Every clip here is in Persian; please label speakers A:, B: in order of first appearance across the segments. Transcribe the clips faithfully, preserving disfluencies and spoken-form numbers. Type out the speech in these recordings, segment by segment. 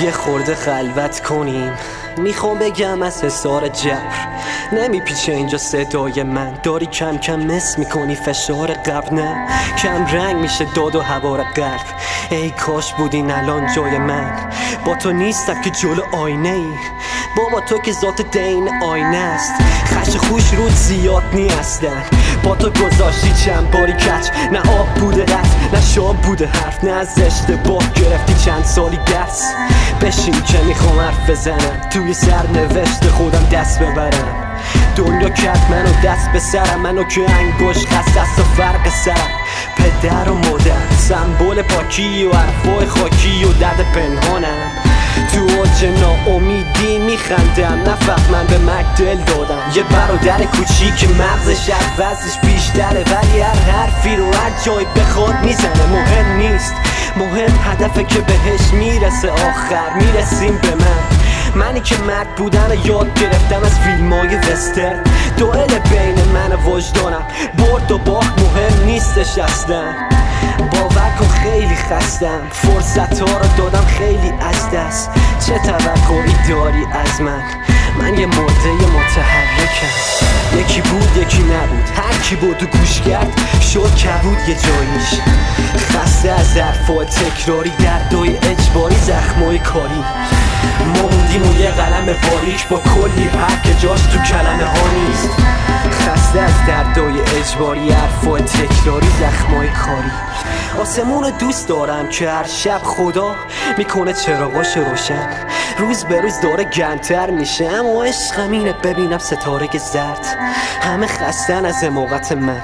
A: یه خورده خلوت کنیم. میخوام بگم از حصار جبر نمیپیچه اینجا صدای من. داری کم کم مس میکنی فشار قبل، نه کم رنگ میشه داد و هوار قلب. ای کاش بودین الان جای من. با تو نیستم که جلو آینه ای، بابا تو که ذات دین آینه است. خش خوش رود زیاد نیستن، با تو گذاشتی چند باری کچ. نه آب بوده رفت، نه شام بوده حرف، نه از اشتباه گرفتی چند سالی درس. بشین که میخوام حرف بزنم، توی سرنوشت خودم دست ببرم. دنیا کرد منو دست به سرم، منو که انگوش خست دست و فرق سرم. پدر و مادر سمبول پاکی و حرفای خاکی و درد پنهانم. تو اوج ناامیدی میخندم، نفهمن به مک دل دادم. یه برادر کوچیک مغزش از وزنش بیشتره، ولی هر حرفی رو هر جای بخواد میزنه. مهم نیست، مهم هدفه که بهش میرسه. آخر میرسیم به من، منی که مرد بودن یاد گرفتم از فیلمای وستر. دوئل بین من و وجدانم، برد و باخت مهم نیستش اصلا. باور کن خیلی خستم، فرصت ها رو دادم خیلی از دست. چه توقعی داری از من؟ من یه مرده متحرکم. یکی بود یکی نبود، هر کی بود و گوش کرد شد کبود یه جاییش. خسته از حرفای تکراری، دردای اجباری، زخمای کاری. ما موندیم و یه قلم باریک با کلی حرف که جاش تو کلمه ها نیست. خسته از دردای اجباری، حرفای تکراری، زخمای کاری. آسمون رو دوست دارم که هر شب خدا میکنه چراغاش روشن. روز به روز داره گرمتر میشه، اما عشقم اینه ببینم ستاره زرد. همه خستن از حماقت من،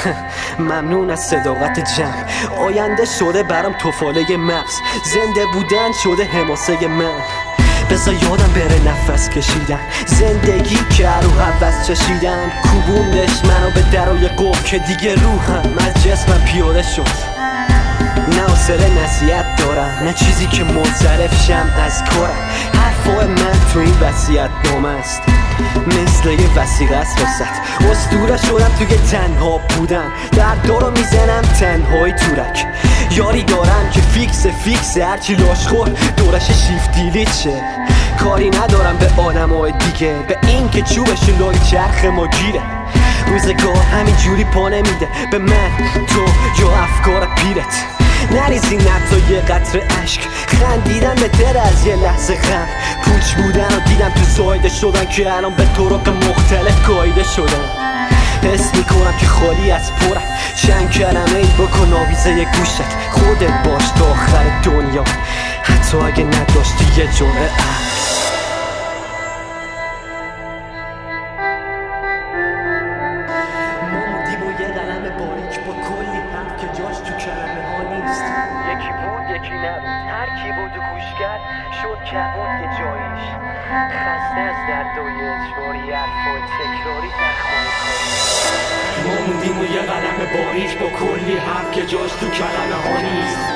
A: ممنون از صداقت جمع. آینده شده برام توفاله مغز، زنده بودن شده حماسه من. بذار یادم بره نفس کشیدم، زندگی که رو حوض چشیدم. کوبوندش منو به درای قفل که دیگه روحم از جسمم پیاده شد. نه حوصله نصیحت دارم، نه چیزی که منصرف شم از کارم. حرفای من تو این وصیت نامه است، مثل یه وثیقه است واسط. اسطوره شدم توی تنها بودن، دردا رو میزنم تنهایی تورک. یاری دارم که فیکس فیکس، هرچی لاش خور دورش شیفت دیلیت شه. کاری ندارم به آدمای دیگه، به این که چوبش لای چرخ ما گیره. روزگار همین جوری پا نمیده به من، تو یا افکار پیرت. نریزی نتا یه قطره عشق، خندیدن بهتر از یه لحظه غم. پوچ بودن و دیدم تو سایده شدن که الان به طرق مختلف گاییده شدن. حس میکنم که خالی از پرم، چند کلمه ای بکن آویزه گوشت. خودت باش تا آخر دنیا، حتی اگه نداشتی یه جرعه عقل.
B: یکی بود یکی نبود، هر کی بود و گوش کرد شد کبود یه جاییش. خسته از دردای اجباری، حرفای تکراری، زخمای کاری.
C: ما موندیم و یه قلم باریک با کلی حرف که جاش تو کلمه ها نیست.